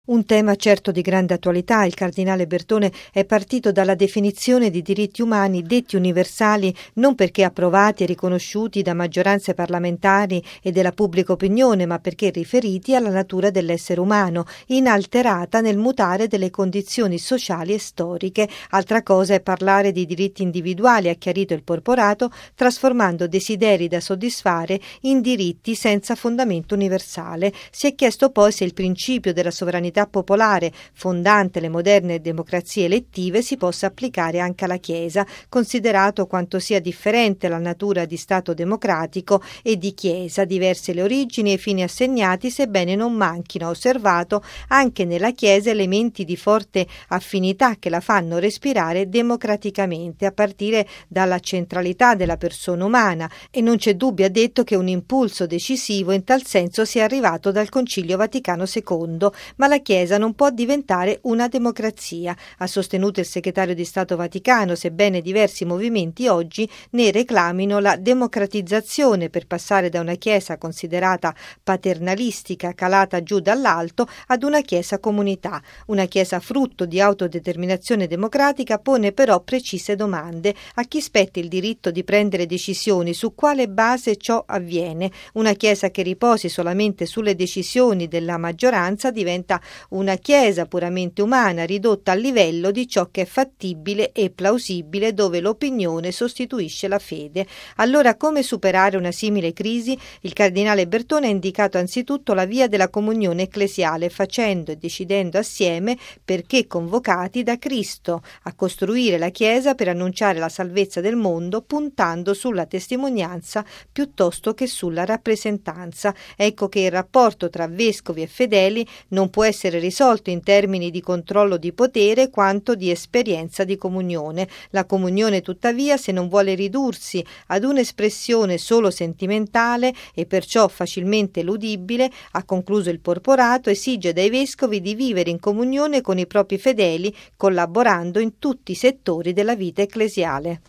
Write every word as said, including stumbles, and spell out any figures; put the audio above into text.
Un tema certo di grande attualità, il cardinale Bertone è partito dalla definizione di diritti umani detti universali non perché approvati e riconosciuti da maggioranze parlamentari e della pubblica opinione, ma perché riferiti alla natura dell'essere umano, inalterata nel mutare delle condizioni sociali e storiche. Altra cosa è parlare di diritti individuali, ha chiarito il Porporato, trasformando desideri da soddisfare in diritti senza fondamento universale. Si è chiesto poi se il principio della sovranità popolare, fondante le moderne democrazie elettive, si possa applicare anche alla Chiesa, considerato quanto sia differente la natura di Stato democratico e di Chiesa, diverse le origini e i fini assegnati, sebbene non manchino, ha osservato, anche nella Chiesa elementi di forte affinità che la fanno respirare democraticamente, a partire dalla centralità della persona umana, e non c'è dubbio, ha detto, che un impulso decisivo in tal senso sia arrivato dal Concilio Vaticano secondo, ma la Chiesa non può diventare una democrazia, ha sostenuto il segretario di Stato Vaticano, sebbene diversi movimenti oggi ne reclamino la democratizzazione per passare da una Chiesa considerata paternalistica, calata giù dall'alto, ad una Chiesa comunità. Una Chiesa frutto di autodeterminazione democratica pone però precise domande: a chi spetta il diritto di prendere decisioni, su quale base ciò avviene? Una Chiesa che riposi solamente sulle decisioni della maggioranza diventa una Chiesa puramente umana, ridotta al livello di ciò che è fattibile e plausibile, dove l'opinione sostituisce la fede. Allora, come superare una simile crisi? Il cardinale Bertone ha indicato anzitutto la via della comunione ecclesiale, facendo e decidendo assieme, perché convocati da Cristo, a costruire la Chiesa per annunciare la salvezza del mondo, puntando sulla testimonianza piuttosto che sulla rappresentanza. Ecco che il rapporto tra vescovi e fedeli non può essere risolto in termini di controllo di potere quanto di esperienza di comunione. La comunione, tuttavia, se non vuole ridursi ad un'espressione solo sentimentale e perciò facilmente eludibile, ha concluso il Porporato, esige dai vescovi di vivere in comunione con i propri fedeli, collaborando in tutti i settori della vita ecclesiale.